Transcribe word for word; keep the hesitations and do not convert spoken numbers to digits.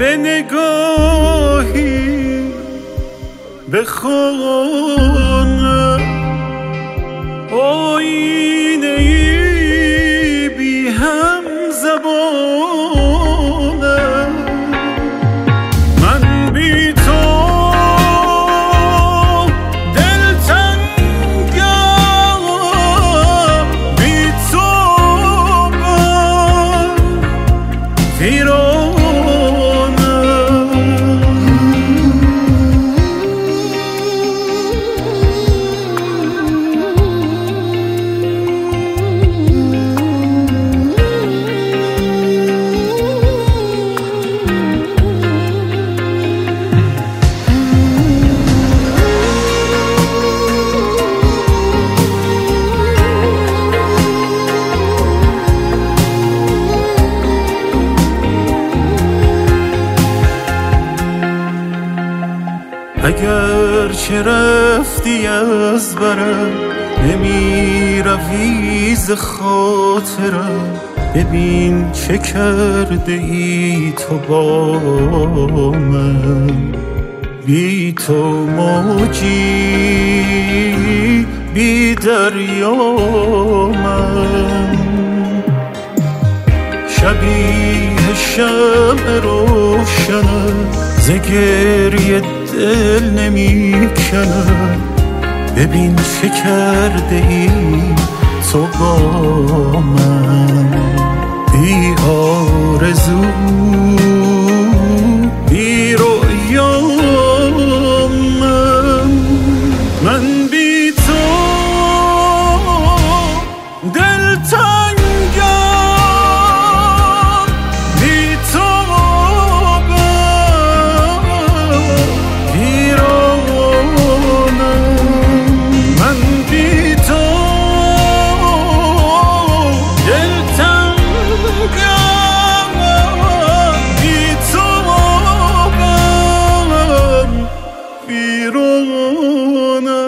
به نگاهی به خانه آینه ای بی هم زبانه من بی تو دلتنگم بی تو ویرانه اگر چه رفتی از برم نمی روی ز خاطرم ببین چه کرده ای تو با من بی تو موجی بی دریا من شبیه شمع روشنم ز گریه دل نمی کنم ببین چه کرده ای تو با من بی آرزو بی رویا من من بی تو دلتنگم بی تو بیرون